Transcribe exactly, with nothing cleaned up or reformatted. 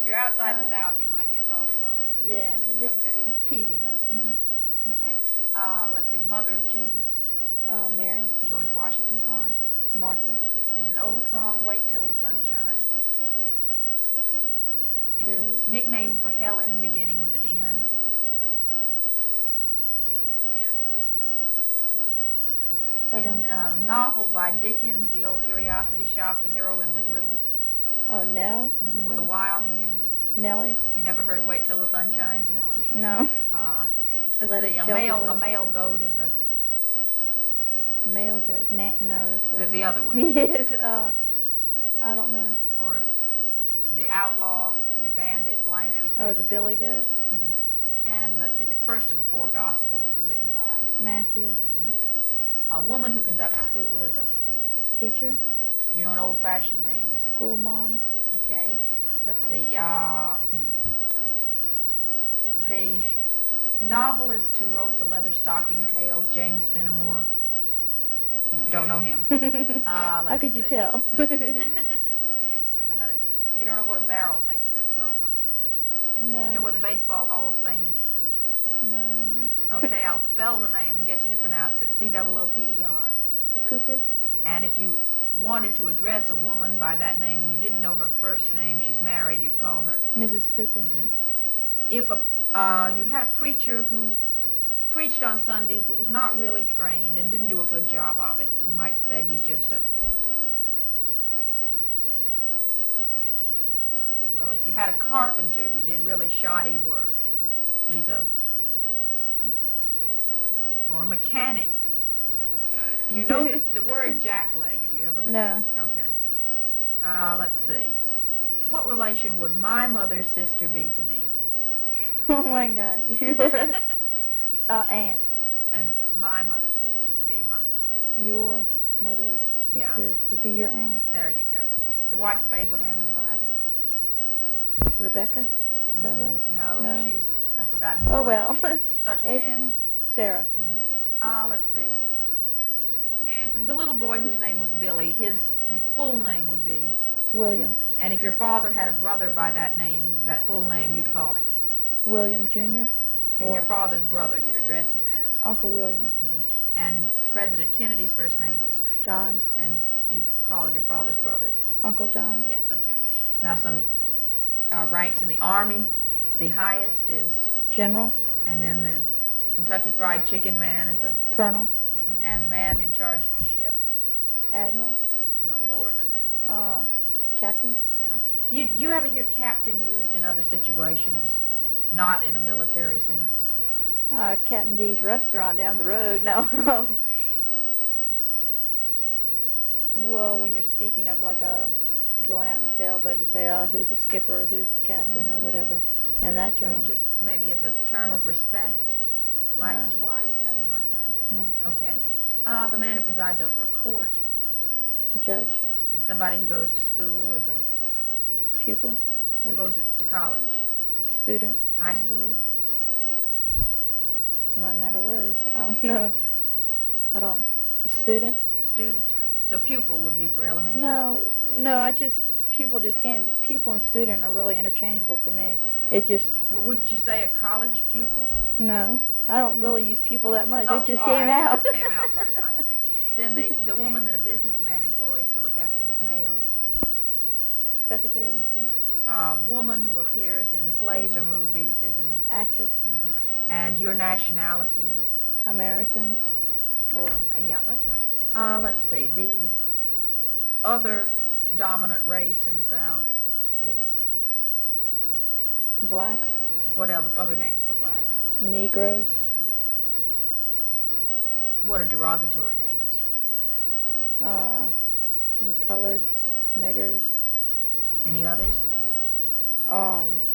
if you're outside Uh, the South, you might get called a foreigner. Yeah, just Okay. teasingly. Mhm. Okay. Uh, let's see. The mother of Jesus, Uh, Mary, George Washington's wife. Martha. There's an old song, "Wait Till the Sun Shines." It's There the is. nickname for Helen, beginning with an N. I In don't. a novel by Dickens, The Old Curiosity Shop, the heroine was little, Oh, Nell. mhm, Is with a that Y on the end. Nellie? You never heard "Wait Till the Sun Shines," Nellie? No. Uh, let's Let it see. A shelter male a glow. male goat is a Male goat. Na- no, that's the, a. the other one, Yes. Uh, I don't know. or the outlaw, the bandit, blank, the Oh, the kid. Billy goat. Hmm. And let's see. The first of the four Gospels was written by. Matthew. Hmm. A woman who conducts school is a. Teacher. Do you know an old-fashioned name? School marm. Okay. Let's see. Uh, hmm. The novelist who wrote the Leather Stocking Tales, James Fenimore. You don't know him. Uh, How let's could you see. tell? I don't know how to. You don't know what a barrel maker is called, I suppose. No. You know where the Baseball Hall of Fame is. No. Okay, I'll spell the name and get you to pronounce it. C O O P E R. Cooper. And if you wanted to address a woman by that name and you didn't know her first name, she's married, you'd call her. Missus Cooper. Hmm. If a, uh, you had a preacher who preached on Sundays but was not really trained and didn't do a good job of it, you might say he's just a. Well, if you had a carpenter who did really shoddy work, he's a. Or a mechanic. Do you know the, the word jackleg? Have you ever heard? No. Okay. Uh, let's see. What relation would my mother's sister be to me? Oh my God. Your uh, aunt. And my mother's sister would be my. Your mother's sister Yeah. would be your aunt. There you go. The wife of Abraham in the Bible. Rebecca. Is that Mm, right? No, No. she's. I've forgotten. her Oh wife well. name. Starts with Abraham. an S. Sarah. Mm-hmm. Uh, let's see. The little boy whose name was Billy, his full name would be. William. And if your father had a brother by that name, that full name, you'd call him. William Junior And Or your father's brother, you'd address him as. Uncle William. Mhm. And President Kennedy's first name was. John. And you'd call your father's brother. Uncle John. Yes, okay. Now some uh, ranks in the Army. The highest is. General. And then the Kentucky Fried Chicken man is a. Colonel. And man in charge of a ship. Admiral. Well, lower than that. Uh, Captain. Yeah. Do you, do you ever hear captain used in other situations? Not in a military sense? Uh, Captain D's restaurant down the road. No. Um, s- well, when you're speaking of like a going out in the sailboat, you say, uh, who's the skipper or who's the captain or Mhm. whatever. And that Or term. just maybe as a term of respect? Blacks No. to whites? Nothing like that? No. Okay. Uh, the man who presides over a court. Judge. And somebody who goes to school is a. Pupil. Suppose it's to college. Student. High school? I'm running out of words. I don't know. I don't. A student? Student. So pupil would be for elementary? No, no. I just pupil just can't. Pupil and student are really interchangeable for me. It just Well, would you say a college pupil? no. I don't really use pupil that much. Oh, it just all came right, out. It just came out first, I see. Then the, the woman that a businessman employs to look after his mail. Secretary. Mm-hmm. A woman who appears in plays or movies is an. Actress. Mhm. And your nationality is. American. Or Uh, yeah, that's right. Uh, let's see. The other dominant race in the South is. blacks. What other, other names for blacks? Negroes. What are derogatory names? Uh, and coloreds. Niggers. Any others? Um.